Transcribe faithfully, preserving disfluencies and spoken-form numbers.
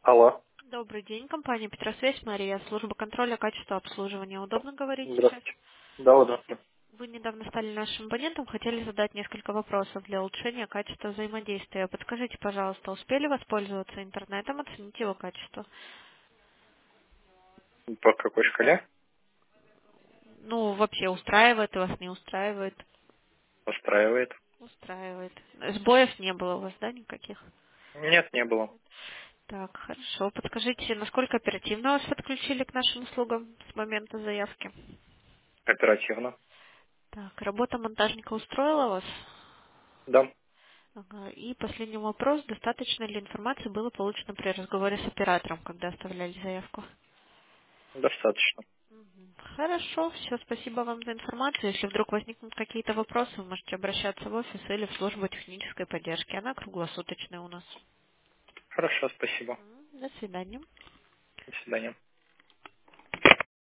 Алло. Добрый день, компания Петросвязь, Мария, служба контроля качества обслуживания. Удобно говорить сейчас? Здравствуйте. Да, удобно. Вы недавно стали нашим абонентом, хотели задать несколько вопросов для улучшения качества взаимодействия. Подскажите, пожалуйста, успели воспользоваться интернетом, оценить его качество? По какой шкале? Ну, вообще, устраивает вас, не устраивает? Устраивает? Устраивает. Сбоев не было у вас, да, никаких? Нет, не было. Так, хорошо. Подскажите, насколько оперативно вас подключили к нашим услугам с момента заявки? Оперативно. Так, работа монтажника устроила вас? Да, Ага. И последний вопрос. Достаточно ли информации было получено при разговоре с оператором, когда оставляли заявку? достаточно. Мгм. Хорошо. Все, спасибо вам за информацию. Если вдруг возникнут какие-то вопросы, вы можете обращаться в офис или в службу технической поддержки. Она круглосуточная у нас. Хорошо, спасибо. М, До свидания. До свидания.